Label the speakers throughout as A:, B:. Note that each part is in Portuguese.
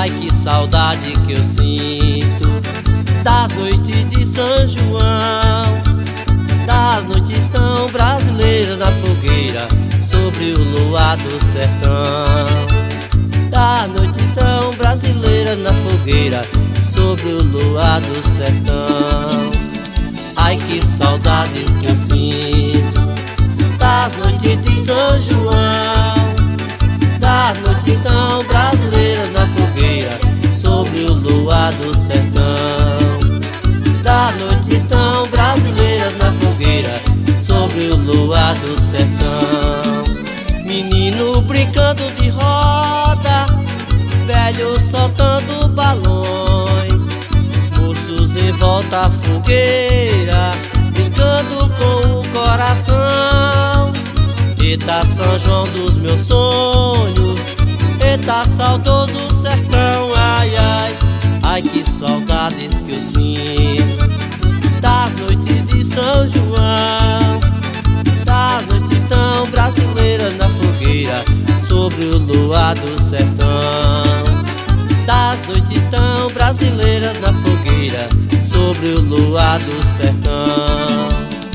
A: Ai, que saudade que eu sinto das noites de São João, das noites tão brasileiras na fogueira sobre o luar do sertão, das noites tão brasileiras na fogueira sobre o luar do sertão. Ai, que saudades que eu sinto das noites de São João, das noites tão brasileiras na fogueira sobre o luar do sertão, das noites tão brasileiras na fogueira sobre o luar do sertão. Menino brincando de roda, velho soltando balões, moços em volta à fogueira brincando com o coração. Eita, São João dos meus sonhos, eita, saudoso sertão. Ai, ai, ai, que saudades que eu sinto das noites de São João, das noites tão brasileiras na fogueira sobre o luar do sertão, das noites tão brasileiras na fogueira sobre o luar do sertão.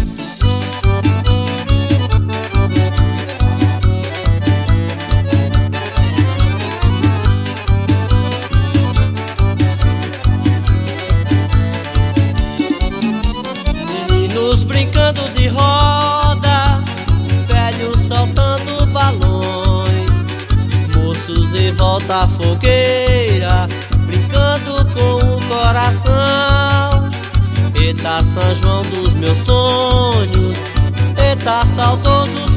A: Brincando de roda, velhos soltando balões, moços em volta à fogueira brincando com o coração. Eita, São João dos meus sonhos, eita, saudoso